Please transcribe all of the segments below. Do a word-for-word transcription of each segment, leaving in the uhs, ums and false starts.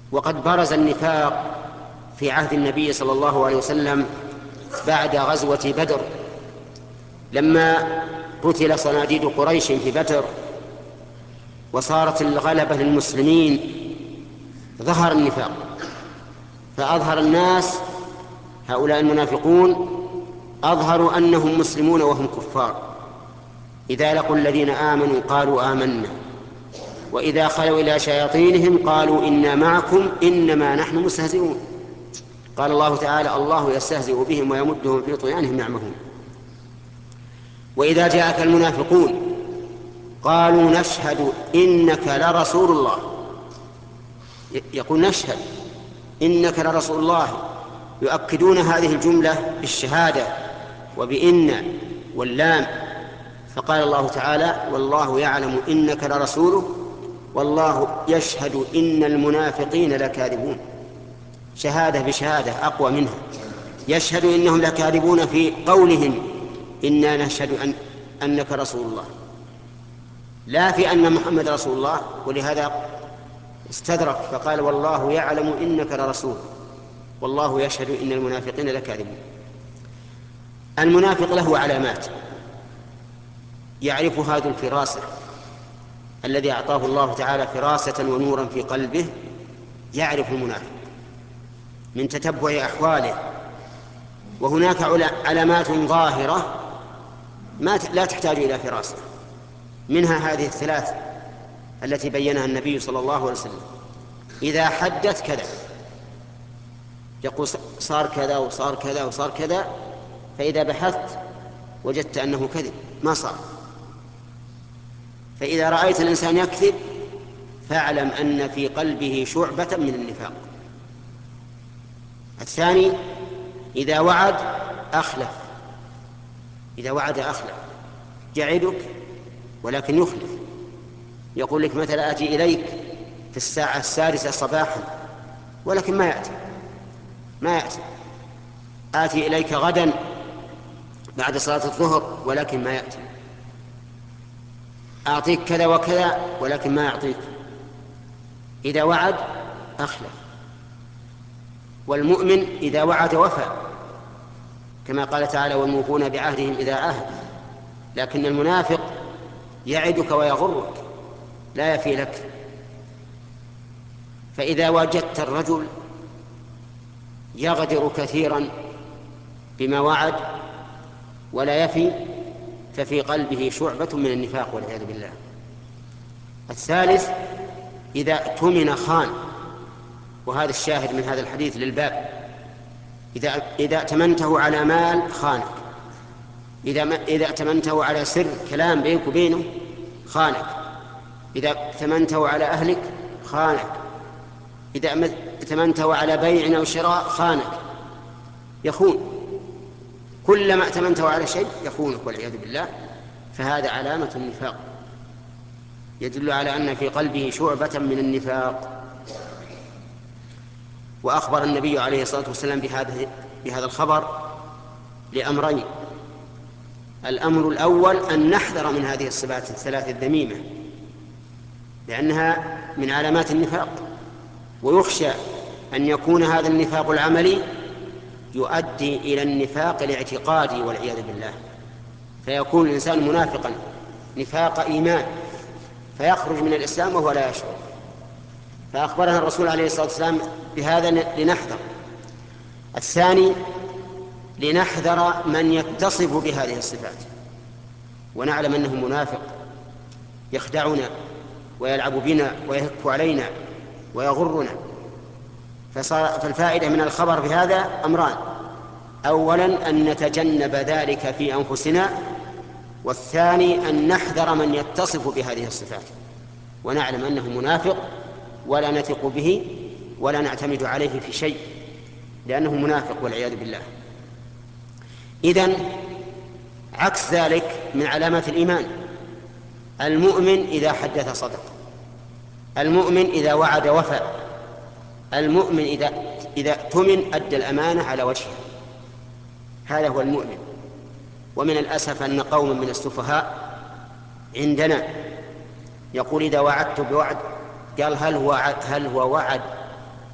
وقد برز النفاق في عهد النبي صلى الله عليه وسلم بعد غزوة بدر، لما قتل صناديد قريش في بدر وصارت الغلبة للمسلمين ظهر النفاق، فأظهر الناس هؤلاء المنافقون أظهروا أنهم مسلمون وهم كفار، إذا لقوا الذين آمنوا قالوا آمنا وإذا خلوا إلى شياطينهم قالوا إنا معكم إنما نحن مستهزئون. قال الله تعالى: الله يستهزئ بهم ويمدهم في طغيانهم يعمهون. وإذا جاءك المنافقون قالوا نشهد إنك لرسول الله، يقول نشهد إنك لرسول الله، يؤكدون هذه الجملة بالشهادة وبإن واللام. فقال الله تعالى: والله يعلم إنك لرسوله والله يشهد إن المنافقين لكاذبون. شهادة بشهادة أقوى منها، يشهد إنهم لكاذبون في قولهم إنا نشهد أن أنك رسول الله، لا في أن محمد رسول الله. ولهذا استدرك فقال: والله يعلم إنك لرسول والله يشهد إن المنافقين لكاذبون. المنافق له علامات يعرف هذا الفراسة الذي أعطاه الله تعالى فراسة ونورا في قلبه، يعرف المنافق من تتبع أحواله. وهناك علامات ظاهرة ما لا تحتاج إلى فراسة، منها هذه الثلاث التي بينها النبي صلى الله عليه وسلم: إذا حدث كذا، يقول صار كذا وصار كذا وصار كذا، فإذا بحثت وجدت أنه كذب ما صار. فإذا رأيت الإنسان يكذب فاعلم أن في قلبه شعبة من النفاق. الثاني: إذا وعد أخلف، إذا وعد أخلف، يعدك ولكن يخلف. يقول لك مثلا: آتي إليك في الساعة السادسة صباحا، ولكن ما يأتي ما يأتي آتي إليك غدا بعد صلاة الظهر، ولكن ما يأتي. أعطيك كذا وكذا، ولكن ما يعطيك. إذا وعد أخلف. والمؤمن إذا وعد وفى، كما قال تعالى: والموفون بعهدهم إذا عاهد. لكن المنافق يعدك ويغرك، لا يفي لك. فإذا وجدت الرجل يغدر كثيرا بما وعد ولا يفي، ففي قلبه شعبة من النفاق والعياذ بالله. الثالث: إذا اؤتمن خان، وهذا الشاهد من هذا الحديث للباب. إذا إذا ائتمنته على مال خانك، إذا إذا ائتمنته على سر كلام بينك وبينه خانك، إذا ائتمنته على أهلك خانك، إذا ائتمنته على بيع أو شراء خانك. يخون، كلما ائتمنته على شيء يخونك والعياذ بالله. فهذا علامة النفاق، يدل على أن في قلبه شعبة من النفاق. وأخبر النبي عليه الصلاة والسلام بهذا بهذا الخبر لأمرين: الأمر الأول أن نحذر من هذه الصفات الثلاث الذميمة، لأنها من علامات النفاق، ويخشى أن يكون هذا النفاق العملي يؤدي إلى النفاق الاعتقادي والعياذ بالله، فيكون الإنسان منافقا نفاق إيمان، فيخرج من الإسلام وهو لا يشعر. فأخبرنا الرسول عليه الصلاة والسلام بهذا لنحذر. الثاني: لنحذر من يتصف بهذه الصفات ونعلم أنه منافق يخدعنا ويلعب بنا ويهك علينا ويغرنا. فالفائدة من الخبر بهذا أمران: أولا أن نتجنب ذلك في أنفسنا، والثاني أن نحذر من يتصف بهذه الصفات ونعلم أنه منافق ولا نثق به ولا نعتمد عليه في شيء، لأنه منافق والعياذ بالله. إذن عكس ذلك من علامات الإيمان: المؤمن إذا حدث صدق، المؤمن إذا وعد وفى، المؤمن إذا إذا اؤتمن أدى الأمانة على وجهها. هذا هو المؤمن. ومن الأسف أن قوما من السفهاء عندنا يقول: إذا وعدت بوعد، قال هل هو هل هو وعد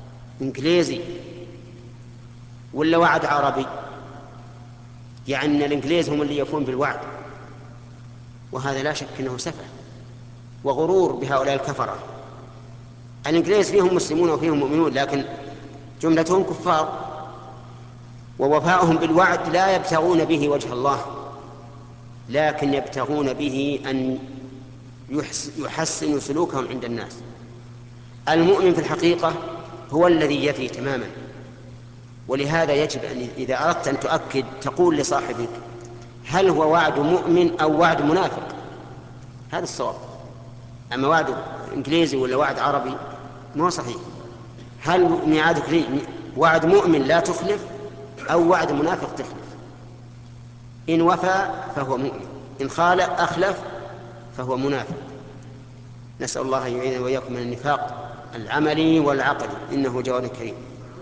إنجليزي ولا وعد عربي؟ يعني الإنجليز هم اللي يفون بالوعد، وهذا لا شك أنه سفه وغرور بهؤلاء الكفرة. الإنجليز فيهم مسلمون وفيهم مؤمنون، لكن جملتهم كفار، ووفاؤهم بالوعد لا يبتغون به وجه الله، لكن يبتغون به أن يحسنوا سلوكهم عند الناس. المؤمن في الحقيقة هو الذي يفي تماما، ولهذا يجب أن إذا أردت أن تؤكد تقول لصاحبك هل هو وعد مؤمن أو وعد منافق، هذا الصواب. أما وعد إنجليزي ولا وعد عربي مو صحيح. هل ميعادك لي وعد مؤمن لا تخلف أو وعد منافق تخلف؟ إن وفى فهو مؤمن، إن خالف أخلف فهو منافق. نسأل الله أن يعيننا وإياكم من النفاق العملي والعقلي، إنه جواد كريم.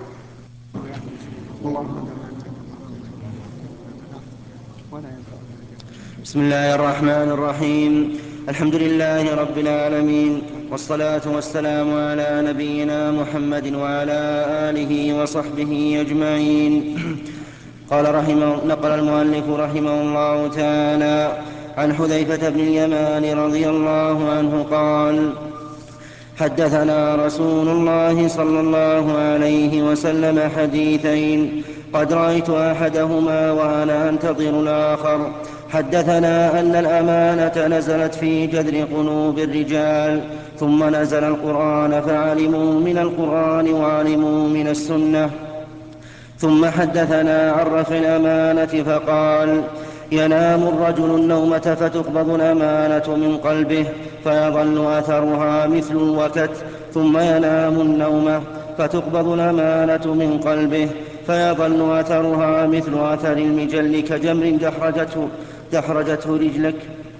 بسم الله الرحمن الرحيم. الحمد لله رب العالمين، والصلاة والسلام على نبينا محمد وعلى آله وصحبه أجمعين. قال رحمه نقل المؤلف رحمه الله تعالى عن حذيفة بن اليمان رضي الله عنه قال: حدثنا رسول الله صلى الله عليه وسلم حديثين قد رأيت أحدهما وأنا أنتظر الآخر. حدثنا أن الأمانة نزلت في جذر قلوب الرجال، ثم نزل القرآن فعلموا من القرآن وعلموا من السنة. ثم حدثنا عن رفع الأمانة فقال: ينام الرجل النومة فتقبض الأمانة من قلبه فيظل أثرها مثل الوكت، ثم ينام النومة فتقبض الأمانة من قلبه فيظل أثرها مثل أثر المجل كجمر دحرجته, دحرجته رجلك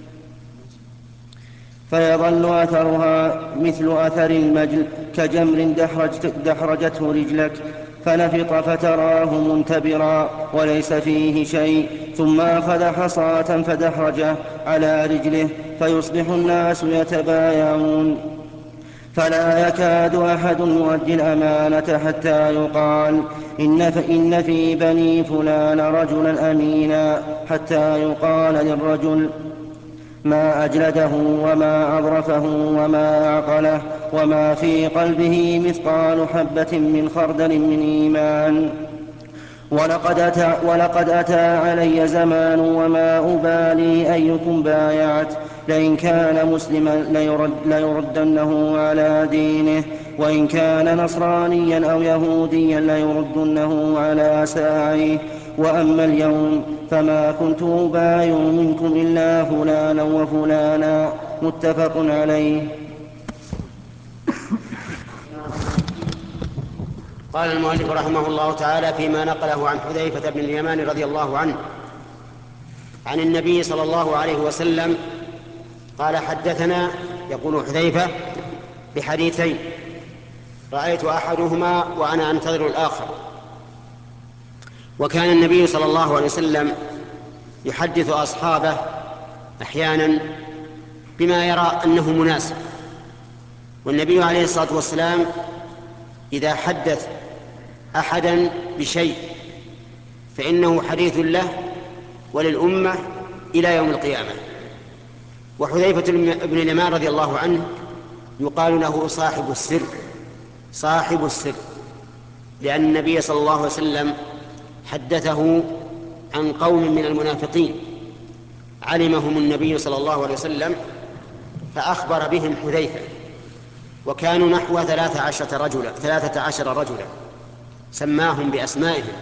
فيظل أثرها مثل أثر المجل كجمر دحرجته رجلك فنفط فتراه منتبرا وليس فيه شيء، ثم أخذ حصاة فدحرجه على رجله فيصبح الناس يتبايعون، فلا يكاد أحد يؤدي الأمانة حتى يقال إن, إن في بني فلان رجلا أمينا، حتى يقال للرجل ما أجلده وما أظرفه وما أعقله وما في قلبه مثقال حبة من خردل من إيمان. ولقد أتى, ولقد أتى علي زمان وما أبالي أيكم بايعت، لئن كان مسلما ليرد ليردنه على دينه، وإن كان نصرانيا أو يهوديا ليردنه على ساعيه. وأما اليوم فما كنت أبايع منكم إلا فلانا وفلانا. متفق عليه. قال المؤلف رحمه الله تعالى فيما نقله عن حذيفة بن اليمان رضي الله عنه عن النبي صلى الله عليه وسلم قال: حدثنا، يقول حذيفة، بحديثين رأيت أحدهما وأنا أنتظر الآخر. وكان النبي صلى الله عليه وسلم يحدث أصحابه أحيانا بما يرى أنه مناسب، والنبي عليه الصلاة والسلام إذا حدث أحدا بشيء فإنه حديث له وللأمة إلى يوم القيامة. وحذيفة بن اليمان رضي الله عنه يقال له صاحب السر، صاحب السر، لأن النبي صلى الله عليه وسلم حدثه عن قوم من المنافقين علمهم النبي صلى الله عليه وسلم فأخبر بهم حذيفة، وكانوا نحو ثلاثة عشر رجلا ثلاثة عشر رجلا سماهم بأسمائهم.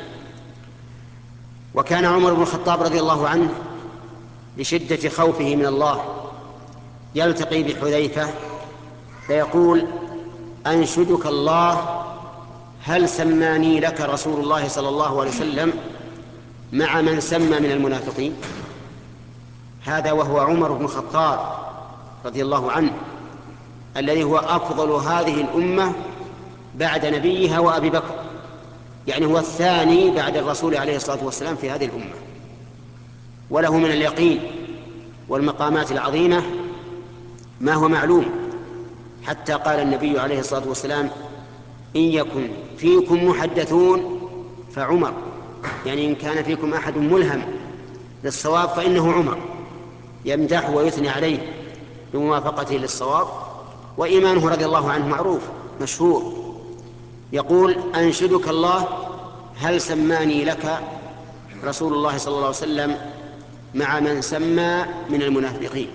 وكان عمر بن الخطاب رضي الله عنه لشدة خوفه من الله يلتقي بحذيفة فيقول: أنشدك الله، هل سماني لك رسول الله صلى الله عليه وسلم مع من سمى من المنافقين؟ هذا وهو عمر بن الخطاب رضي الله عنه الذي هو أفضل هذه الأمة بعد نبيها وأبي بكر، يعني هو الثاني بعد الرسول عليه الصلاة والسلام في هذه الأمة، وله من اليقين والمقامات العظيمة ما هو معلوم، حتى قال النبي عليه الصلاة والسلام إن يكن فيكم محدثون فعمر، يعني إن كان فيكم أحد ملهم للصواب فإنه عمر، يمدح ويثني عليه بموافقته للصواب. وإيمانه رضي الله عنه معروف مشهور، يقول: أنشدك الله هل سماني لك رسول الله صلى الله عليه وسلم مع من سمى من المنافقين؟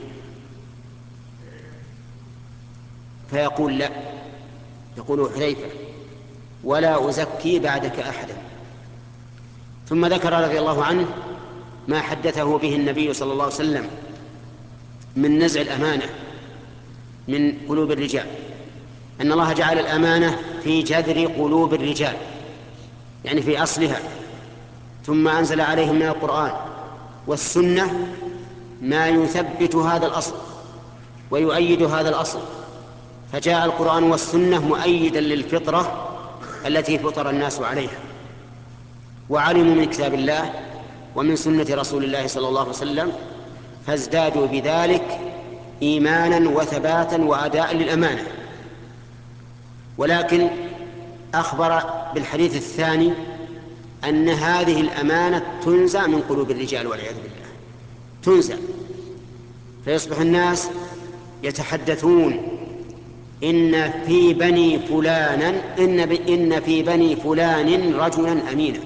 فيقول: لا. يقول حذيفة: ولا أزكي بعدك أحدا. ثم ذكر رضي الله عنه ما حدثه به النبي صلى الله عليه وسلم من نزع الأمانة من قلوب الرجال، أن الله جعل الأمانة في جذر قلوب الرجال، يعني في أصلها، ثم أنزل عليهم من القرآن والسنة ما يثبت هذا الأصل ويؤيد هذا الأصل، فجاء القرآن والسنة مؤيدا للفطرة التي فطر الناس عليها، وعلموا من كتاب الله ومن سنة رسول الله صلى الله عليه وسلم، فازدادوا بذلك إيمانا وثباتا وأداء للأمانة. ولكن أخبر بالحديث الثاني أن هذه الأمانة تنزع من قلوب الرجال والعياذ بالله، تنزع، فيصبح الناس يتحدثون: إن في بني فلانا إن, إن في بني فلان رجلا أمينا،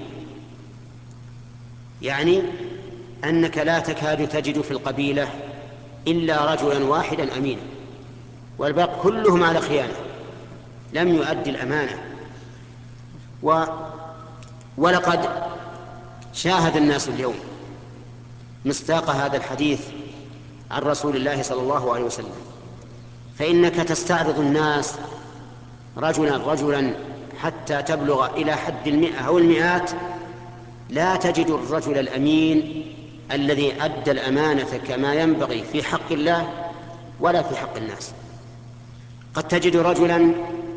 يعني أنك لا تكاد تجد في القبيلة إلا رجلا واحدا أمينا، والباقي كلهم على خيانة، لم يؤدي الأمانة. و ولقد شاهد الناس اليوم مصداق هذا الحديث عن رسول الله صلى الله عليه وسلم، فإنك تستعرض الناس رجلا رجلا حتى تبلغ إلى حد المئة أو المئات، لا تجد الرجل الأمين الذي أدى الأمانة كما ينبغي في حق الله ولا في حق الناس. قد تجد رجلا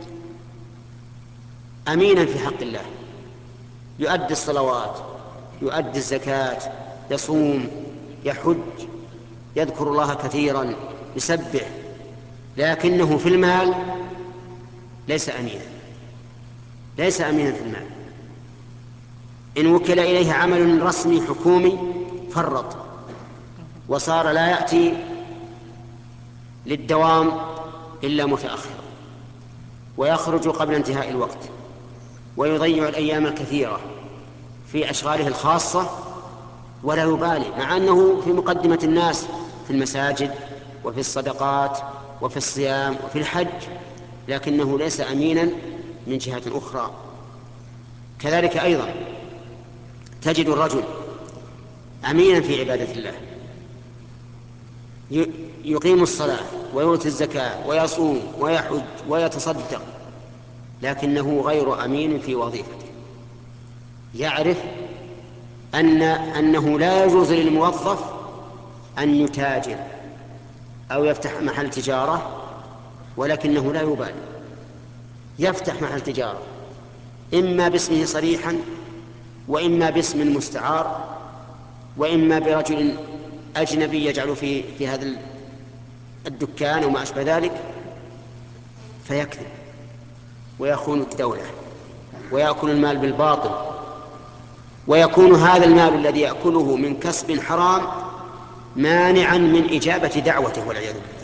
أمينا في حق الله، يؤدي الصلوات، يؤدي الزكاة، يصوم، يحج، يذكر الله كثيرا، يسبح، لكنه في المال ليس أمينا، ليس أمينا في المال. إن وكل إليه عمل رسمي حكومي فرط، وصار لا يأتي للدوام إلا متأخرا، ويخرج قبل انتهاء الوقت، ويضيع الأيام الكثيرة في أشغاله الخاصة ولا يبالي، مع أنه في مقدمة الناس في المساجد وفي الصدقات وفي الصيام وفي الحج، لكنه ليس أمينا من جهة أخرى. كذلك أيضا تجد الرجل أمينا في عبادة الله، يقيم الصلاة ويؤتي الزكاة ويصوم ويحج ويتصدق، لكنه غير أمين في وظيفته. يعرف أن أنه لا يجوز للموظف أن يتاجر أو يفتح محل تجارة، ولكنه لا يبالي، يفتح محل تجارة إما باسمه صريحا وإما باسم مستعار وإما برجل أجنبي يجعل في, في هذا الدكان وما أشبه ذلك، فيكذب ويخون الدولة ويأكل المال بالباطل، ويكون هذا المال الذي يأكله من كسب حرام مانعا من إجابة دعوته والعياذ بالله.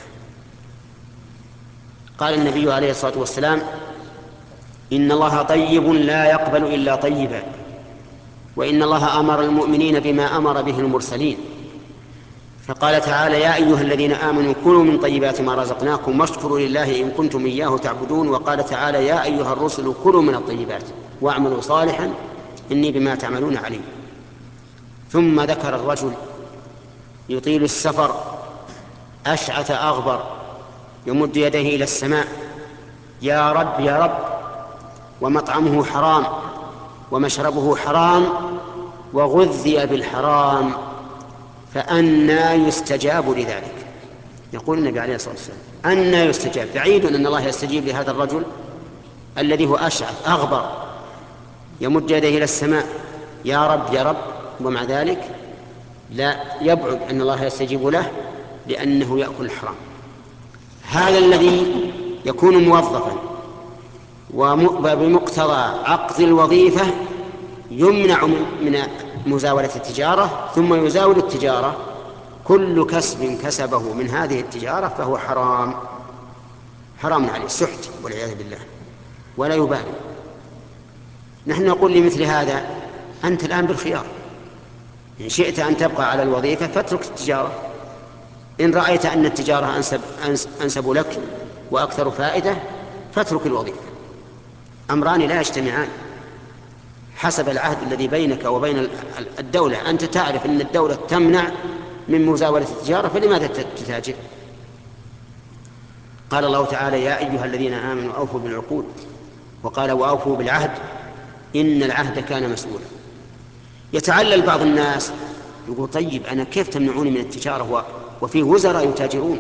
قال النبي عليه الصلاة والسلام: إن الله طيب لا يقبل إلا طيبا، وإن الله أمر المؤمنين بما أمر به المرسلين، فقال تعالى: يا أيها الذين آمنوا كلوا من طيبات ما رزقناكم واشكروا لله إن كنتم إياه تعبدون. وقال تعالى: يا أيها الرسل كلوا من الطيبات واعملوا صالحا إني بما تعملون عليم. ثم ذكر الرجل يطيل السفر أشعث أغبر يمد يديه إلى السماء: يا رب يا رب، ومطعمه حرام ومشربه حرام وغذي بالحرام، فأنى يستجاب لذلك. يقول النبي عليه الصلاة والسلام: أنى يستجاب، بعيد أن الله يستجيب لهذا الرجل الذي هو أشعث أغبر يمد يديه إلى السماء: يا رب يا رب، ومع ذلك لا يبعد أن الله يستجيب له لأنه يأكل الحرام. هذا الذي يكون موظفا وبمقتضى عقد الوظيفة يمنع من مزاولة التجارة ثم يزاول التجارة. كل كسب كسبه من هذه التجارة فهو حرام، حرام عليه السحت والعياذ بالله، ولا يبالي. نحن نقول لمثل هذا أنت الآن بالخيار، إن شئت أن تبقى على الوظيفة فاترك التجارة، إن رأيت أن التجارة أنسب, أنسب لك وأكثر فائدة فاترك الوظيفة. أمران لا يجتمعان حسب العهد الذي بينك وبين الدولة. أنت تعرف أن الدولة تمنع من مزاولة التجارة، فلماذا تتاجر؟ قال الله تعالى: يا أيها الذين آمنوا أوفوا بالعقود، وقال: وأوفوا بالعهد إن العهد كان مسؤولا. يتعلل بعض الناس يقول: طيب أنا كيف تمنعوني من التجارة وفي وزراء يتاجرون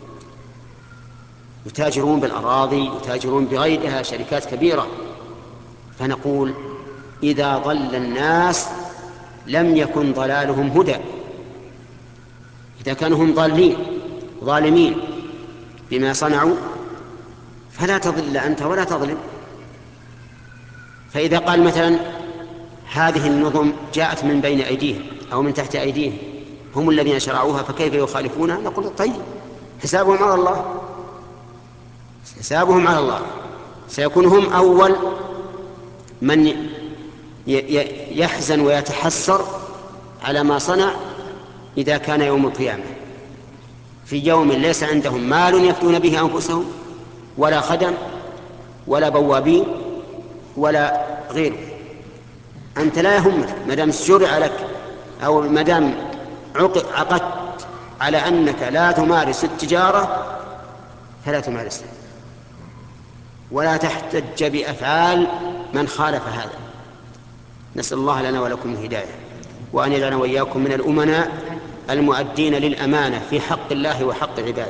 يتاجرون بالأراضي، يتاجرون بغيرها، شركات كبيرة. فنقول: إذا ضل الناس لم يكن ضلالهم هدى. إذا كانوا هم ضالين ظالمين بما صنعوا فلا تضل أنت ولا تظلم. فإذا قال مثلا هذه النظم جاءت من بين أيديهم أو من تحت أيديهم، هم الذين شرعوها، فكيف يخالفونها؟ نقول: طيب حسابهم على الله، حسابهم على الله. سيكون هم أول من يحزن ويتحسر على ما صنع إذا كان يوم القيامة، في يوم ليس عندهم مال يفدون به أنفسهم ولا خدم ولا بوابين ولا غيره. أنت لا يهمك ما دام شرع لك أو ما دام عقدت على أنك لا تمارس التجارة فلا تمارسها، ولا تحتج بأفعال من خالف هذا. نسأل الله لنا ولكم الهداية، وأن يجعلنا وإياكم من الأمناء المؤدين للأمانة في حق الله وحق عباده.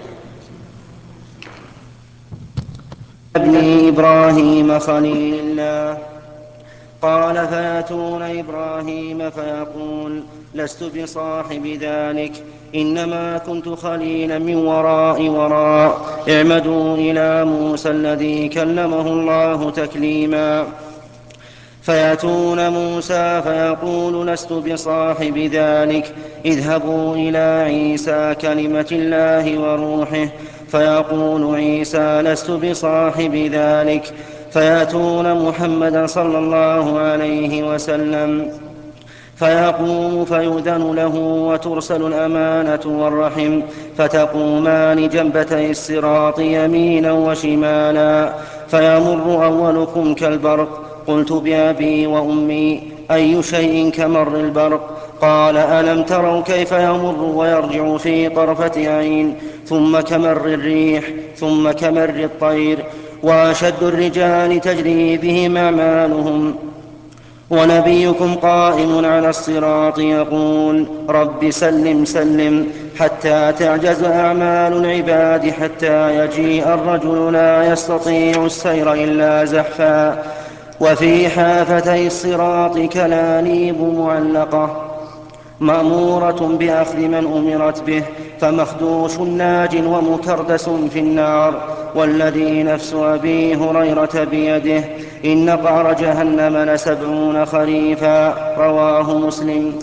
ابن إبراهيم خليل الله قال: فيأتون إبراهيم فيقول: لست بصاحب ذلك، إنما كنت خليلا من وراء وراء، اعمدوا إلى موسى الذي كلمه الله تكليما. فيأتون موسى فيقول: لست بصاحب ذلك، اذهبوا إلى عيسى كلمة الله وروحه. فيقول عيسى: لست بصاحب ذلك. فيأتون محمدا صلى الله عليه وسلم فيقوم فيؤذن له وترسل الأمانة والرحم، فتقومان جنبتي الصراط يمينا وشمالا، فيمر أولكم كالبرق. قلت: بأبي وأمي، أي شيء كمر البرق؟ قال: ألم تروا كيف يمر ويرجع في طرفة عين، ثم كمر الريح، ثم كمر الطير، وأشد الرجال تجري بهم أعمالهم، ونبيكم قائم على الصراط يقول: رب سلم سلم، حتى تعجز أعمال العباد، حتى يجيء الرجل لا يستطيع السير إلا زحفا، وفي حافتي الصراط كلاليب معلقة مأمورة بأخذ من أمرت به، فمخدوش ناج ومكردس في النار، والذي نفس أبي هريرة بيده، إن قعر جهنم لسبعون خريفا. رواه مسلم.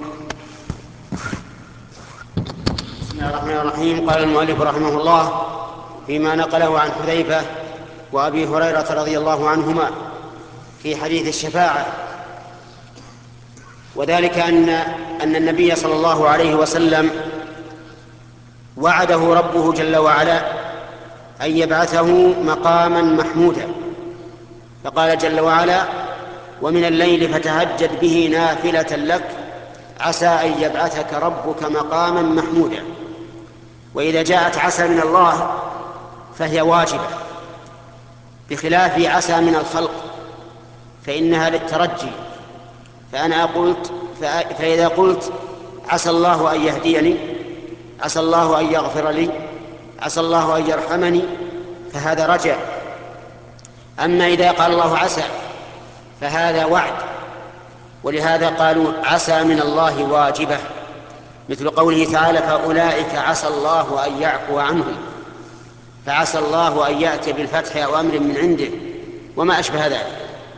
بسم الله الرحمن الرحيم. قال المؤلف رحمه الله فيما نقله عن حذيفة وأبي هريرة رضي الله عنهما في حديث الشفاعة، وذلك أن أن النبي صلى الله عليه وسلم وعده ربه جل وعلا أن يبعثه مقاما محمودا، فقال جل وعلا: ومن الليل فتهجد به نافلة لك عسى أن يبعثك ربك مقاما محمودا. وإذا جاءت عسى من الله فهي واجبة، بخلاف عسى من الخلق فإنها للترجي. فأنا قلت فإذا قلت عسى الله أن يهديني، عسى الله أن يغفر لي، عسى الله أن يرحمني، فهذا رجاء. أما إذا قال الله عسى فهذا وعد، ولهذا قالوا عسى من الله واجبة، مثل قوله تعالى: فأولئك عسى الله أن يعفو عنهم. فعسى الله أن يأتي بالفتح أو أمر من عنده وما أشبه ذلك.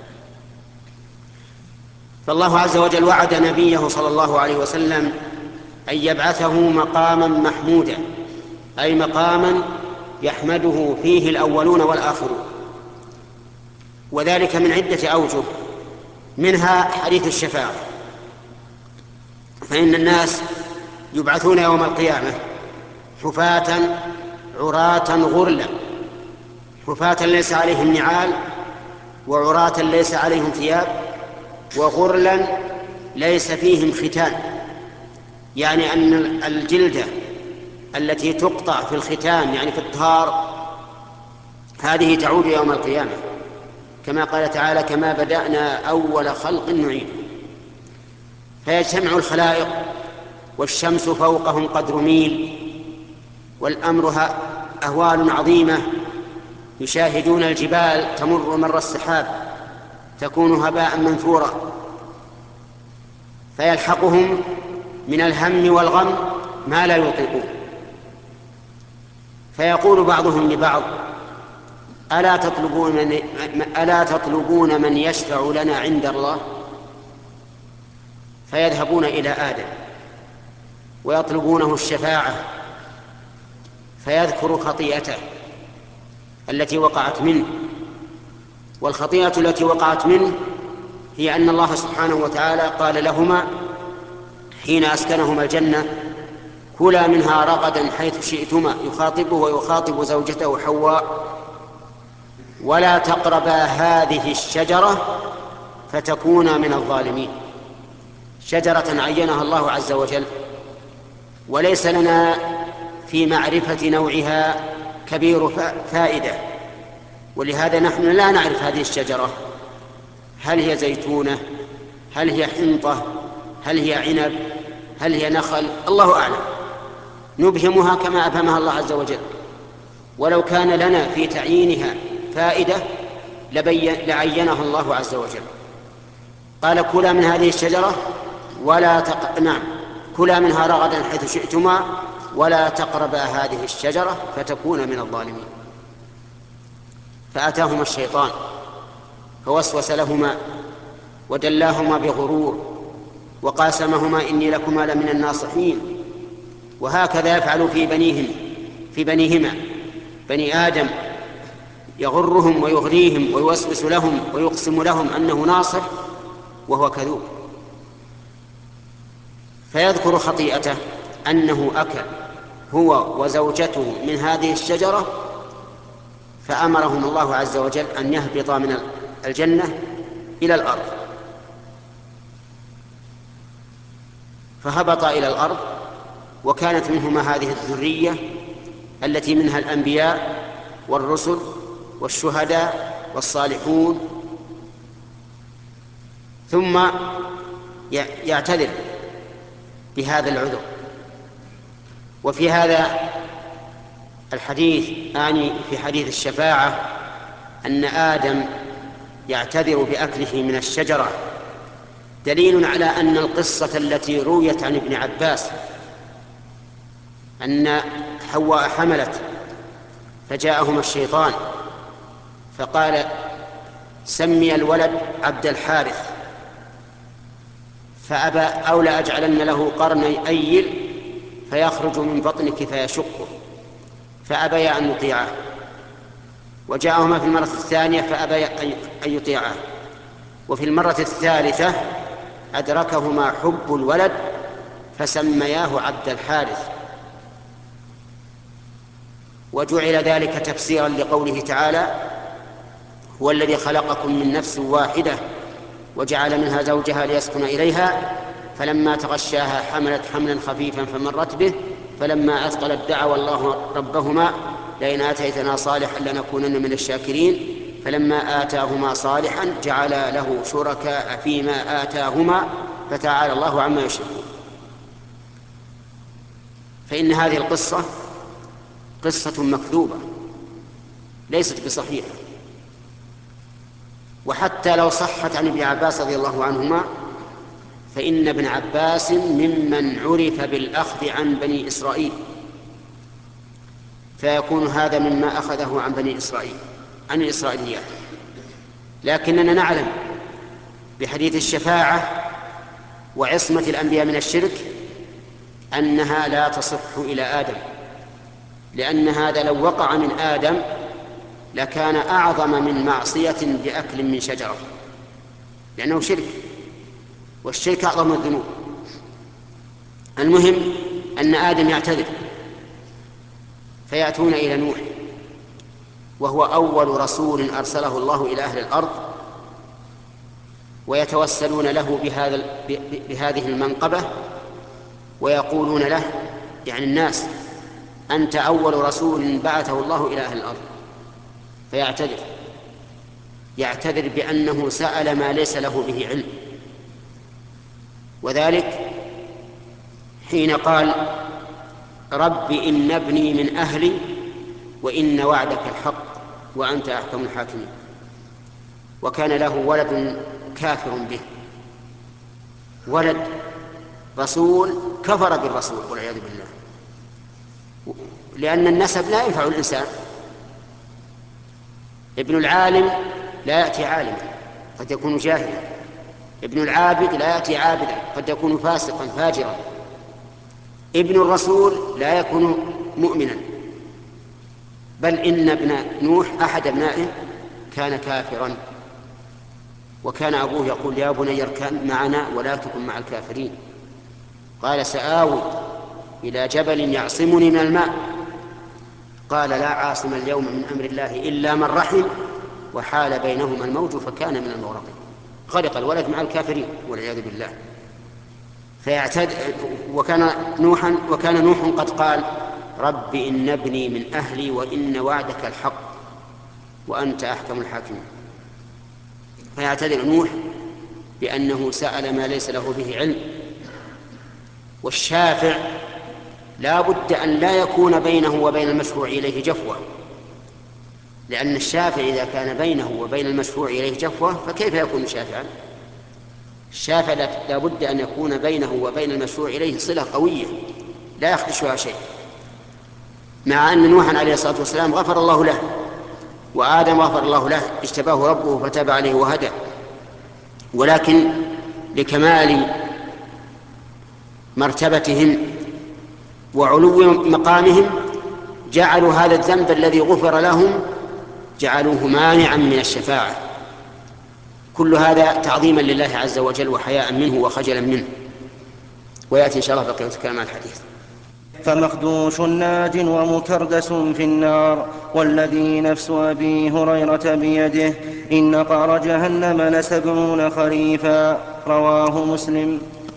فالله عز وجل وعد نبيه صلى الله عليه وسلم أن يبعثه مقاما محمودا، أي مقاما يحمده فيه الأولون والآخرون، وذلك من عدة أوجه، منها حديث الشفاعة. فإن الناس يبعثون يوم القيامة حفاة عراة غرلا، حفاة ليس عليهم نعال، وعراة ليس عليهم ثياب، وغرلا ليس فيهم ختان، يعني أن الجلدة التي تقطع في الختان يعني في الطهار هذه تعود يوم القيامة، كما قال تعالى: كما بدأنا أول خلق نعيد. فيجتمع الخلائق والشمس فوقهم قدر ميل، والأمر أهوال عظيمة، يشاهدون الجبال تمر مر السحاب تكون هباء منثورا، فيلحقهم من الهم والغم ما لا يطيقون. فيقول بعضهم لبعض: ألا تطلبون من, ألا تطلبون من يشفع لنا عند الله؟ فيذهبون إلى آدم ويطلبونه الشفاعة، فيذكر خطيئته التي وقعت منه. والخطيئة التي وقعت منه هي أن الله سبحانه وتعالى قال لهما حين أسكنهما الجنة: كلا منها رغدا حيث شئتما، يخاطبه ويخاطب زوجته حواء: ولا تقربا هذه الشجرة فتكونا من الظالمين. شجرة عينها الله عز وجل، وليس لنا في معرفة نوعها كبير فائدة، ولهذا نحن لا نعرف هذه الشجرة، هل هي زيتونة، هل هي حنطة، هل هي عنب، هل هي نخل، الله أعلم. نبهمها كما أبهمها الله عز وجل. ولو كان لنا في تعيينها فائدة لعينها الله عز وجل. قال: كلا من هذه الشجرة ولا تق... نعم كلا منها رغدا حيث شئتما ولا تقربا هذه الشجرة فتكون من الظالمين. فأتاهما الشيطان فوسوس لهما ودلاهما بغرور وقاسمهما: إني لكما لمن الناصحين. وهكذا يفعل في بنيهم في بنيهما بني آدم، يغرهم ويغريهم ويوسوس لهم ويقسم لهم أنه ناصح وهو كذوب. فيذكر خطيئته أنه أكل هو وزوجته من هذه الشجرة، فأمرهم الله عز وجل أن يهبطا من الجنة إلى الأرض. فهبط إلى الأرض، وكانت منهما هذه الذرية التي منها الأنبياء والرسل والشهداء والصالحون. ثم يعتذر بهذا العذر. وفي هذا الحديث يعني في حديث الشفاعة أن آدم يعتذر بأكله من الشجرة دليل على أن القصة التي رويت عن ابن عباس أن حواء حملت فجاءهما الشيطان فقال: سمي الولد عبد الحارث، فأبى أو لأجعلن له قرني أيل فيخرج من بطنك فيشقه، فأبيا أن يطيعه. وجاءهما في المرة الثانية فأبيا أن يطيعه. وفي المرة الثالثة أدركهما حب الولد فسمياه عبد الحارث. وجعل ذلك تفسيرا لقوله تعالى: هو الذي خلقكم من نفس واحدة وجعل منها زوجها ليسكن إليها فلما تغشاها حملت حملا خفيفا فمرت به فلما أثقلت دعوا الله ربهما لئن آتيتنا صالحا لنكونن من الشاكرين فلما آتاهما صالحا جعل له شركاء فيما آتاهما فتعالى الله عما يشركون. فإن هذه القصة قصة مكذوبة ليست بصحيحة، وحتى لو صحت عن ابن عباس رضي الله عنهما فإن ابن عباس ممن عرف بالأخذ عن بني إسرائيل، فيكون هذا مما أخذه عن بني إسرائيل عن الإسرائيليات. لكننا نعلم بحديث الشفاعة وعصمة الأنبياء من الشرك أنها لا تصح إلى آدم، لأن هذا لو وقع من آدم لكان أعظم من معصية بأكل من شجرة، لأنه شرك، والشرك أعظم الذنوب. المهم أن آدم يعتذر فيأتون إلى نوح وهو أول رسول أرسله الله إلى أهل الأرض، ويتوسلون له بهذا بهذه المنقبة ويقولون له، يعني الناس، أنت أول رسول بعثه الله إلى أهل الأرض. فيعتذر يعتذر بأنه سأل ما ليس له به علم، وذلك حين قال رب إن ابني من أهلي وإن وعدك الحق وأنت أحكم الحاكمين، وكان له ولد كافر به، ولد رسول كفر بالرسول والعياذ بالله، لأن النسب لا ينفع الإنسان. ابن العالم لا يأتي عالما، قد يكون جاهلا. ابن العابد لا يأتي عابدا، قد يكون فاسقا فاجرا. ابن الرسول لا يكون مؤمنا، بل إن ابن نوح أحد أبنائه كان كافرا، وكان أبوه يقول يا بني اركب معنا ولا تكن مع الكافرين. قال سآوي إلى جبل يعصمني من الماء، قال لا عاصم اليوم من أمر الله إلا من رحم وحال بينهما الموج فكان من المغرقين. غرق الولد مع الكافرين والعياذ بالله. فيعتد وكان نوحا وكان نوح قد قال رب إن ابني من أهلي وإن وعدك الحق وأنت أحكم الحاكمين. فيعتذر نوح بأنه سأل ما ليس له به علم. والشافع لا بد أن لا يكون بينه وبين المشروع إليه جفوة، لأن الشافع إذا كان بينه وبين المشروع إليه جفوة فكيف يكون شافعا؟ الشافع لا بد أن يكون بينه وبين المشروع إليه صلة قوية لا يخدشها شيء، مع أن نوحا عليه الصلاة والسلام غفر الله له، وآدم غفر الله له، اجتباه ربه فتاب عليه وهدى، ولكن لكمال مرتبتهم وعلو مقامهم جعلوا هذا الذنب الذي غفر لهم جعلوه مانعا من الشفاعة. كل هذا تعظيما لله عز وجل وحياء منه وخجلا منه. ويأتي إن شاء الله بقية الكلام عن الحديث. فمخدوش ناج ومكردس في النار، والذي نفس أبي هريرة بيده إن قعر جهنم لسبعون خريفا. رواه مسلم.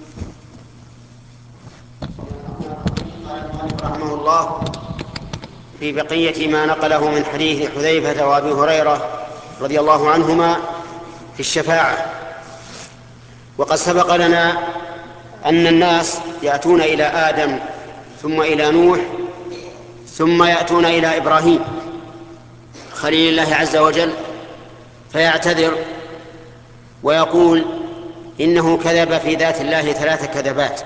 رحمه الله في بقية ما نقله من حديث حذيفة وأبي هريرة رضي الله عنهما في الشفاعة. وقد سبق لنا أن الناس يأتون إلى آدم ثم إلى نوح ثم يأتون إلى إبراهيم خليل الله عز وجل، فيعتذر ويقول إنه كذب في ذات الله ثلاث كذبات،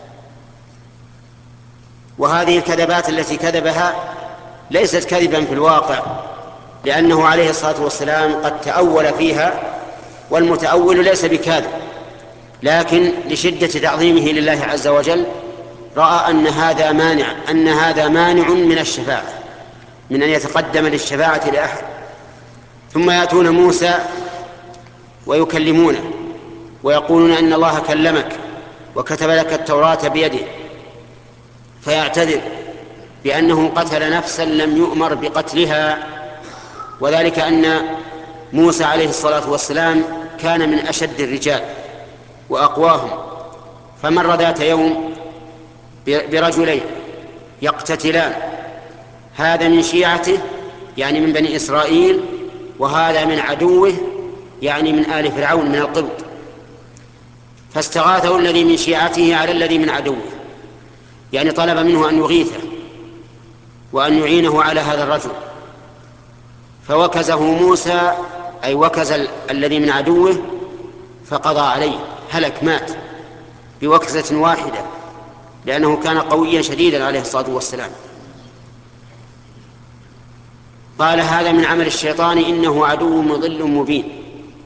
وهذه الكذبات التي كذبها ليست كذبا في الواقع، لأنه عليه الصلاة والسلام قد تأول فيها، والمتأول ليس بكاذب، لكن لشدة تعظيمه لله عز وجل رأى أن هذا مانع أن هذا مانع من الشفاعة، من أن يتقدم للشفاعة لأحد. ثم يأتون موسى ويكلمونه ويقولون أن الله كلمك وكتب لك التوراة بيده، فيعتذر بأنه قتل نفسا لم يؤمر بقتلها، وذلك أن موسى عليه الصلاة والسلام كان من أشد الرجال وأقواهم، فمر ذات يوم برجلين يقتتلان، هذا من شيعته يعني من بني إسرائيل، وهذا من عدوه يعني من آل فرعون من القبط، فاستغاثه الذي من شيعته على الذي من عدوه، يعني طلب منه أن يغيثه وأن يعينه على هذا الرجل، فوكزه موسى أي وكز الذي من عدوه فقضى عليه، هلك مات بوكزة واحدة، لأنه كان قويا شديدا عليه الصلاة والسلام. قال هذا من عمل الشيطان إنه عدو مضل مبين.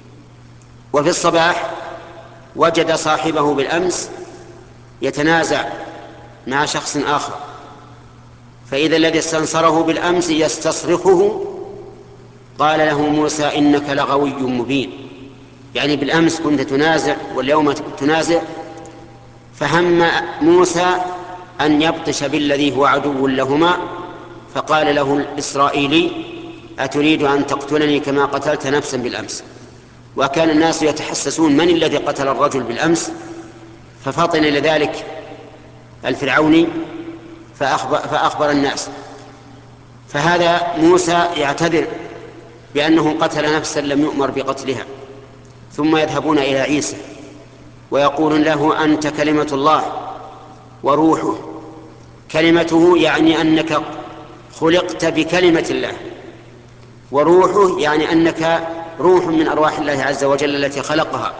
وفي الصباح وجد صاحبه بالأمس يتنازع مع شخص آخر، فإذا الذي استنصره بالأمس يستصرخه، قال له موسى إنك لغوي مبين، يعني بالأمس كنت تنازع واليوم تنازع. فهم موسى أن يبطش بالذي هو عدو لهما، فقال له الإسرائيلي أتريد أن تقتلني كما قتلت نفسا بالأمس؟ وكان الناس يتحسسون من الذي قتل الرجل بالأمس، ففطن لذلك الفرعوني فأخبر, فأخبر الناس. فهذا موسى يعتذر بأنه قتل نفسا لم يؤمر بقتلها، ثم يذهبون إلى عيسى ويقول له أنت كلمة الله وروحه. كلمته يعني أنك خلقت بكلمة الله، وروحه يعني أنك روح من أرواح الله عز وجل التي خلقها.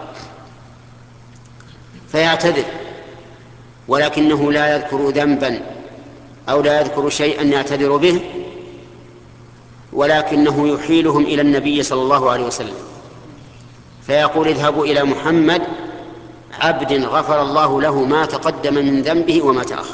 فيعتذر، ولكنه لا يذكر ذنبا أو لا يذكر شيئا يعتذر به، ولكنه يحيلهم إلى النبي صلى الله عليه وسلم، فيقول اذهبوا إلى محمد عبد غفر الله له ما تقدم من ذنبه وما تأخر.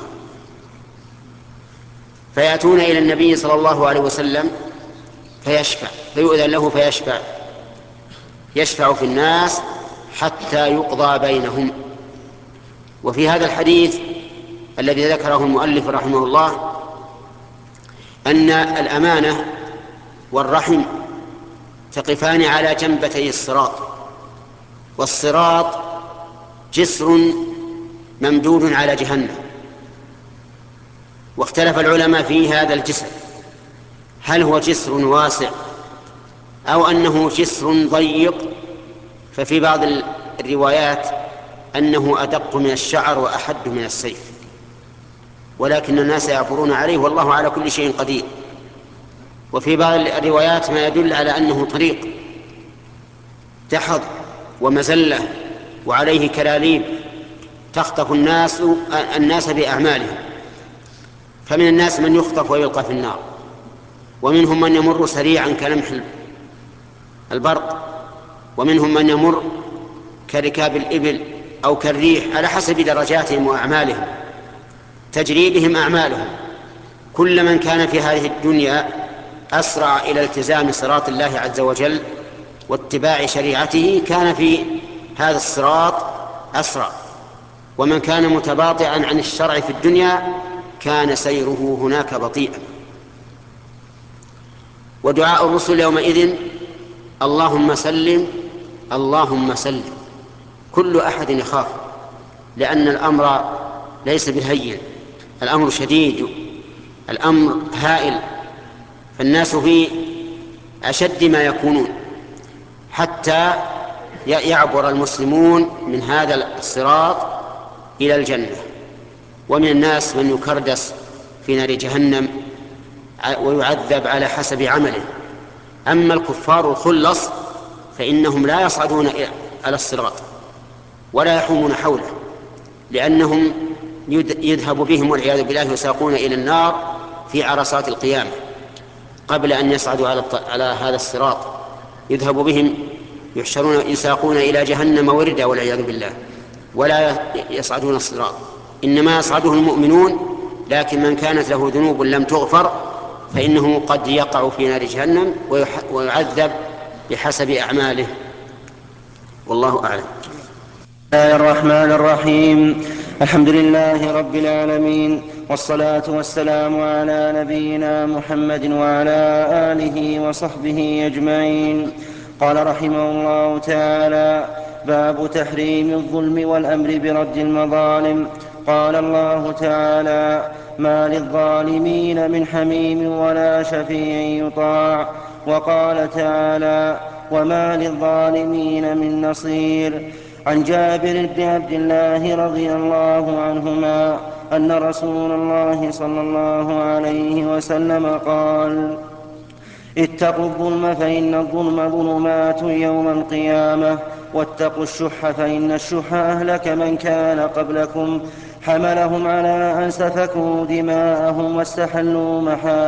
فيأتون إلى النبي صلى الله عليه وسلم فيشفع، فيؤذن له فيشفع، يشفع في الناس حتى يقضى بينهم. وفي هذا الحديث الذي ذكره المؤلف رحمه الله أن الأمانة والرحم تقفان على جنبتي الصراط، والصراط جسر ممدود على جهنم. واختلف العلماء في هذا الجسر، هل هو جسر واسع أو أنه جسر ضيق؟ ففي بعض الروايات أنه أدق من الشعر وأحد من السيف، ولكن الناس يعبرون عليه والله على كل شيء قدير. وفي بعض الروايات ما يدل على أنه طريق دحض ومزلة وعليه كلاليب تخطف الناس الناس بأعمالهم، فمن الناس من يخطف ويلقى في النار، ومنهم من يمر سريعا كلمح البرق، ومنهم من يمر كركاب الإبل أو كالريح على حسب درجاتهم وأعمالهم، تجري بهم أعمالهم. كل من كان في هذه الدنيا أسرع إلى التزام صراط الله عز وجل واتباع شريعته كان في هذا الصراط أسرع، ومن كان متباطئا عن الشرع في الدنيا كان سيره هناك بطيئا. ودعاء الرسل يومئذ اللهم سلم اللهم سلم، كل أحد يخاف، لأن الأمر ليس بالهين، الأمر شديد، الأمر هائل، فالناس في أشد ما يكونون حتى يعبر المسلمون من هذا الصراط إلى الجنة. ومن الناس من يكردس في نار جهنم ويعذب على حسب عمله. أما الكفار الخلص فإنهم لا يصعدون على الصراط ولا يحومون حوله، لأنهم يذهب بهم والعياذ بالله يساقون إلى النار في عرصات القيامة قبل أن يصعدوا على, على هذا الصراط، يذهب بهم يحشرون يساقون إلى جهنم وردا والعياذ بالله، ولا يصعدون الصراط، إنما يصعده المؤمنون. لكن من كانت له ذنوب لم تغفر فإنه قد يقع في نار جهنم ويعذب بحسب أعماله، والله أعلم. بسم الله الرحمن الرحيم. الحمد لله رب العالمين، والصلاة والسلام على نبينا محمد وعلى آله وصحبه أجمعين. قال رحمه الله تعالى: باب تحريم الظلم والأمر برد المظالم. قال الله تعالى: ما للظالمين من حميم ولا شفيع يطاع. وقال تعالى: وما للظالمين من نصير. عن جابر بن عبد الله رضي الله عنهما أن رسول الله صلى الله عليه وسلم قال: اتقوا الظلم فإن الظلم ظلمات يوم القيامة، واتقوا الشح فإن الشح أهلك من كان قبلكم، حملهم على أن سفكوا دماءهم واستحلوا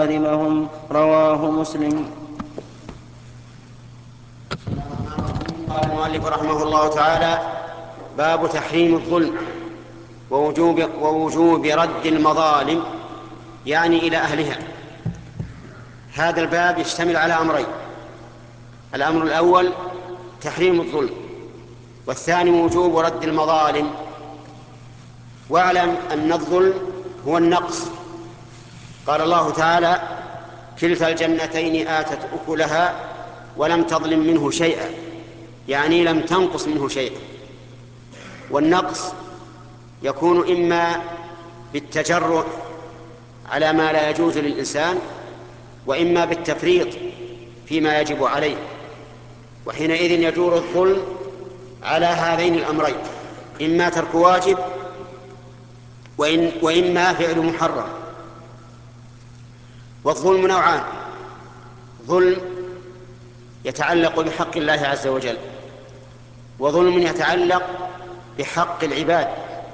محارمهم. رواه مسلم. قال قال المؤلف رحمه الله تعالى: باب تحريم الظلم ووجوب, ووجوب رد المظالم، يعني إلى أهلها. هذا الباب يشتمل على أمرين: الأمر الأول تحريم الظلم، والثاني وجوب رد المظالم. واعلم أن الظلم هو النقص. قال الله تعالى: كلتا الجنتين آتت أكلها ولم تظلم منه شيئا، يعني لم تنقص منه شيئا. والنقص يكون إما بالتجرؤ على ما لا يجوز للإنسان، وإما بالتفريط فيما يجب عليه، وحينئذ يدور الظلم على هذين الأمرين: إما ترك واجب وإن وإما فعل محرم. والظلم نوعان: ظلم يتعلق بحق الله عز وجل، وظلم يتعلق بحق العباد.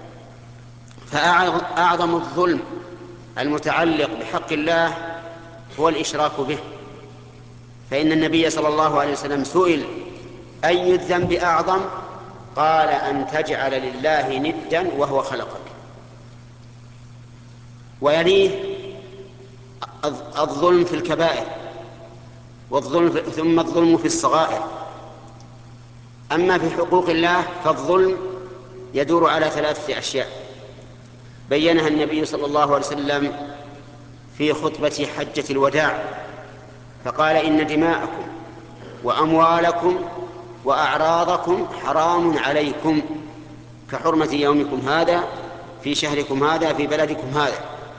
فأعظم الظلم المتعلق بحق الله هو الإشراك به، فإن النبي صلى الله عليه وسلم سئل: أي الذنب أعظم؟ قال: أن تجعل لله ندا وهو خلقك. ويليه الظلم في الكبائر، والظلم ثم الظلم في الصغائر. أما في حقوق الله فالظلم يدور على ثلاثة أشياء بينها النبي صلى الله عليه وسلم في خطبة حجة الوداع، فقال: إن دماءكم وأموالكم وأعراضكم حرام عليكم كحرمة يومكم هذا في شهركم هذا في بلدكم هذا.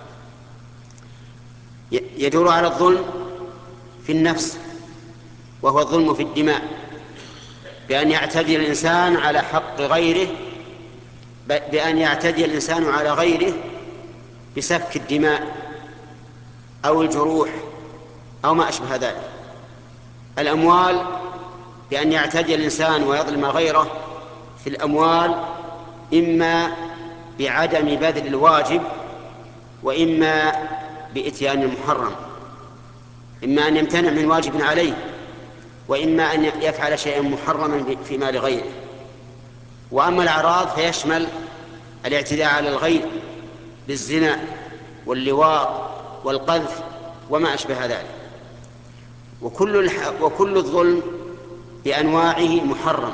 يدور على الظلم في النفس، وهو الظلم في الدماء، بأن يعتدي الإنسان على حق غيره بأن يعتدي الإنسان على غيره بسفك الدماء أو الجروح أو ما أشبه ذلك. الأموال بأن يعتدي الإنسان ويظلم غيره في الأموال، إما بعدم بذل الواجب وإما بإتيان المحرم، إما أن يمتنع من واجب عليه وإما أن يفعل شيئا محرما في مال غيره. وأما الأعراض فيشمل الاعتداء على الغير بالزنا واللواط والقذف وما أشبه ذلك. وكل, الح... وكل الظلم بأنواعه محرم،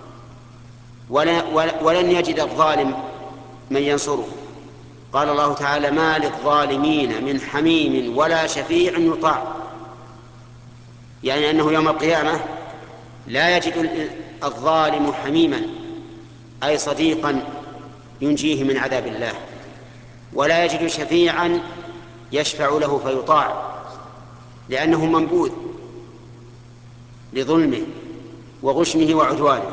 ولن يجد الظالم من ينصره. قال الله تعالى: ما للظالمين من حميم ولا شفيع يطاع، يعني أنه يوم القيامة لا يجد الظالم حميما أي صديقا ينجيه من عذاب الله، ولا يجد شفيعا يشفع له فيطاع، لأنه منبوذ لظلمه وغشمه وعدوانه.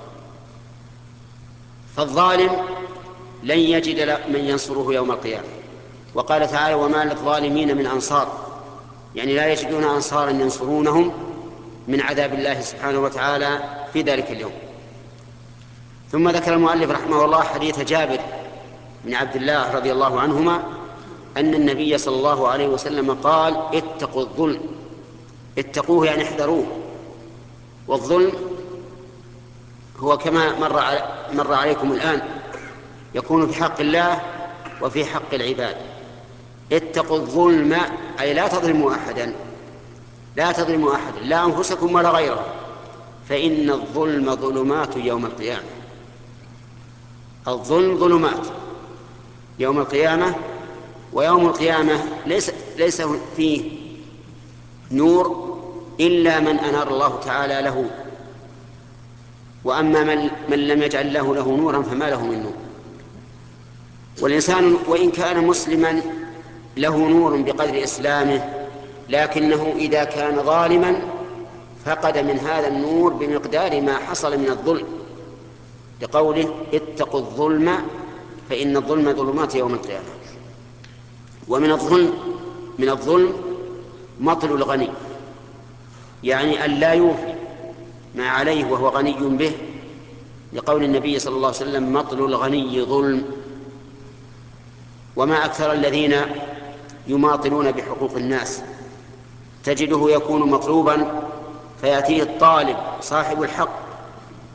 فالظالم لن يجد من ينصره يوم القيامة. وقال تعالى: وما للظالمين من أنصار، يعني لا يجدون أنصارا ينصرونهم من عذاب الله سبحانه وتعالى في ذلك اليوم. ثم ذكر المؤلف رحمه الله حديث جابر بن عبد الله رضي الله عنهما أن النبي صلى الله عليه وسلم قال: اتقوا الظلم. اتقوه يعني احذروه. والظلم هو كما مر, مر عليكم الآن، يكون في حق الله وفي حق العباد. اتقوا الظلم أي لا تظلموا أحدا، لا تظلموا أحدا، لا أنفسكم ولا غيره، فإن الظلم ظلمات يوم القيامة. الظلم ظلمات يوم القيامة، ويوم القيامة ليس, ليس فيه نور إلا من أنار الله تعالى له، وأما من, من لم يجعل له له نورا فما له من نور. والإنسان وإن كان مسلما له نور بقدر إسلامه، لكنه إذا كان ظالما فقد من هذا النور بمقدار ما حصل من الظلم، لقوله: اتقوا الظلم فإن الظلم ظلمات يوم القيامة. ومن الظلم من الظلم مطل الغني، يعني أن لا يوفي ما عليه وهو غني به، لقول النبي صلى الله عليه وسلم: مطل الغني ظلم. وما أكثر الذين يماطلون بحقوق الناس، تجده يكون مطلوبا فيأتيه الطالب صاحب الحق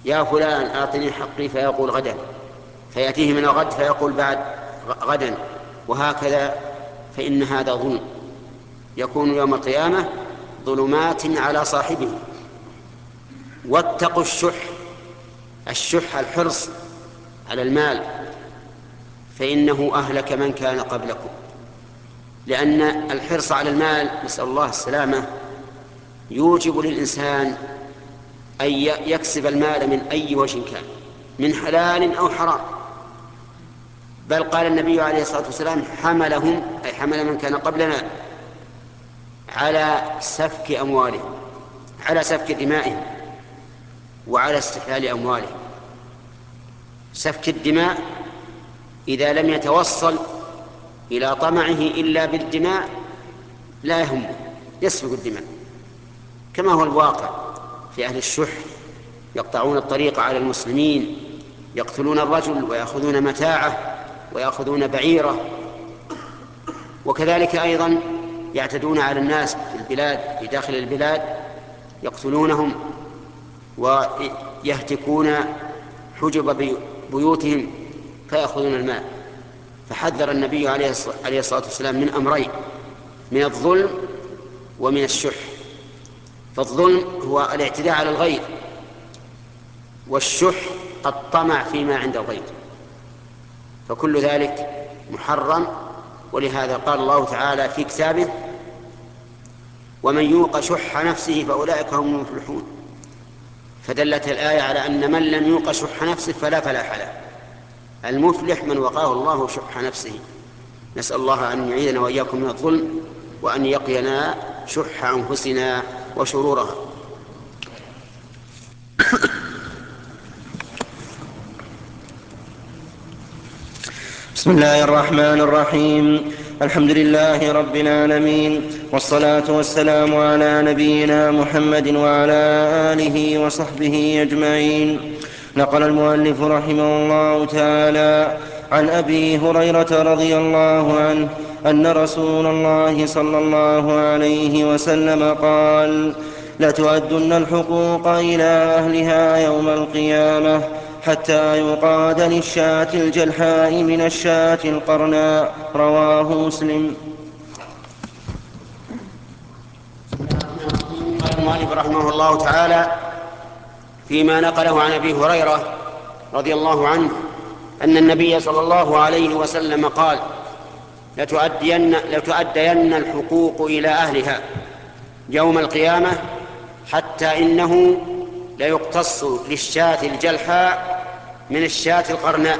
يا فلان أعطني حقي فيقول غدا، فيأتيه من الغد فيقول بعد غدا، وهكذا، فإن هذا ظلم يكون يوم القيامة ظلمات على صاحبه. واتقوا الشح، الشح الحرص على المال، فإنه أهلك من كان قبلكم، لأن الحرص على المال نسأل الله السلامة يوجب للإنسان أن يكسب المال من أي وجه كان، من حلال أو حرام. بل قال النبي عليه الصلاة والسلام حملهم، أي حمل من كان قبلنا، على سفك أموالهم، على سفك دمائهم، وعلى استحلال أموالهم. سفك الدماء إذا لم يتوصل إلى طمعه إلا بالدماء لا يهمه، يسفك الدماء، كما هو الواقع في أهل الشح، يقطعون الطريق على المسلمين، يقتلون الرجل ويأخذون متاعه ويأخذون بعيره، وكذلك أيضا يعتدون على الناس في البلاد، في داخل البلاد، يقتلونهم ويهتكون حجب بيوتهم فيأخذون المال. فحذر النبي عليه الصلاة والسلام من أمرين، من الظلم ومن الشح. فالظلم هو الاعتداء على الغير، والشح الطمع فيما عند الغير، فكل ذلك محرم. ولهذا قال الله تعالى في كتابه ومن يوق شح نفسه فأولئك هم المفلحون. فدلت الآية على أن من لم يوق شح نفسه فلا فلاح له. المفلح من وقاه الله شح نفسه. نسأل الله أن يعيذنا وإياكم من الظلم، وأن يقينا شح أنفسنا وشرورها. بسم الله الرحمن الرحيم. الحمد لله رب العالمين، والصلاة والسلام على نبينا محمد وعلى آله وصحبه أجمعين. نقل المؤلف رحمه الله تعالى عن أبي هريرة رضي الله عنه أن رسول الله صلى الله عليه وسلم قال: لتؤدن الحقوق إلى أهلها يوم القيامة حتى يقاد للشاة الجلحاء من الشاة القرناء. رواه مسلم. قال المؤلف رحمه الله تعالى فيما نقله عن أبي هريرة رضي الله عنه أن النبي صلى الله عليه وسلم قال: لتؤدين, لتؤدين الحقوق إلى أهلها يوم القيامة حتى إنه ليقتص للشاة الجلحاء من الشاة القرناء.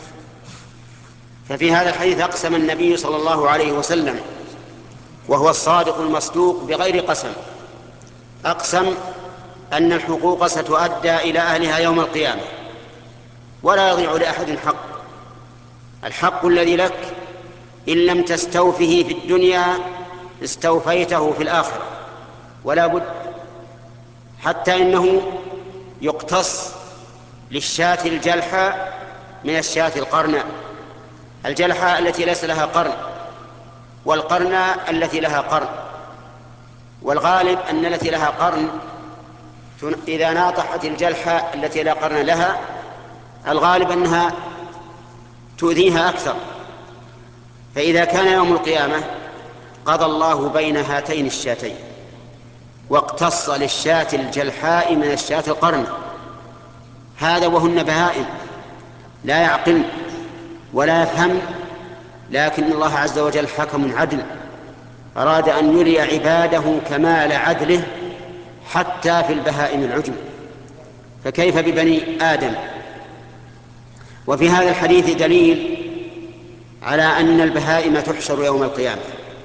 ففي هذا الحديث أقسم النبي صلى الله عليه وسلم وهو الصادق المصدوق بغير قسم، أقسم أن الحقوق ستؤدى إلى أهلها يوم القيامة، ولا يضيع لأحد حق. الحق الذي لك إن لم تستوفه في الدنيا استوفيته في الآخرة ولا بد، حتى إنه يقتص للشاة الجلحاء من الشاة القرناء. الجلحاء التي ليس لها قرن، والقرناء التي لها قرن. والغالب أن التي لها قرن إذا ناطحت الجلحاء التي لا قرن لها الغالب أنها تؤذيها أكثر. فإذا كان يوم القيامة قضى الله بين هاتين الشاتين واقتص للشاة الجلحاء من الشاة القرن، هذا وهن بهائم لا يعقل ولا يفهم، لكن الله عز وجل حكم عدل أراد أن يري عباده كمال عدله حتى في البهائم العجم، فكيف ببني آدم؟ وفي هذا الحديث دليل على أن البهائم تحشر يوم القيامة،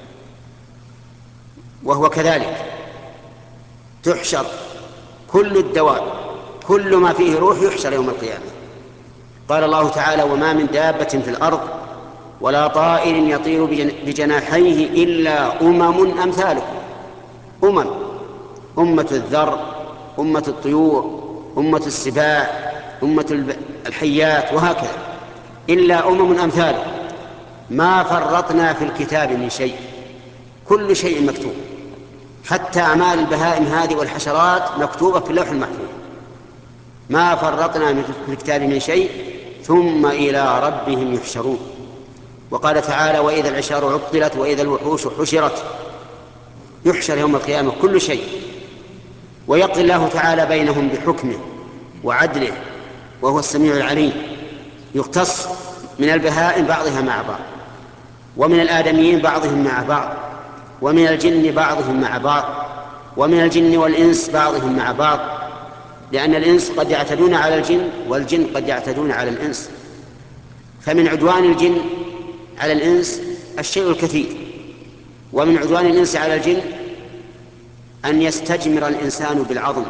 وهو كذلك تحشر كل الدواب، كل ما فيه روح يحشر يوم القيامة. قال الله تعالى: وما من دابة في الأرض ولا طائر يطير بجناحيه إلا أمم أمثالكم. أمم، أمة الذر، أمة الطيور، أمة السباع، أمة الحيات، وهكذا، إلا أمم أمثالكم ما فرطنا في الكتاب من شيء. كل شيء مكتوب، حتى أعمال البهائم هذه والحشرات مكتوبة في اللوح المحفوظ، ما فرطنا في الكتاب من شيء ثم إلى ربهم يحشرون. وقال تعالى وإذا العشار عطلت وإذا الوحوش حشرت. يحشر يوم القيامة كل شيء، ويقضي الله تعالى بينهم بحكمه وعدله، وهو السميع العليم. يختص من البهائم بعضها مع بعض، ومن الآدميين بعضهم مع بعض، ومن الجن بعضهم مع بعض، ومن الجن والإنس بعضهم مع بعض، لأن الإنس قد يعتدون على الجن والجن قد يعتدون على الإنس. فمن عدوان الجن على الإنس الشيء الكثير، ومن عدوان الإنس على الجن أن يستجمر الإنسان بالعظم.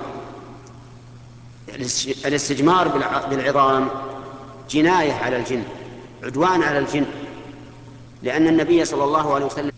الاستجمار بالعظام جناية على الجن، عدوان على الجن، لأن النبي صلى الله عليه وسلم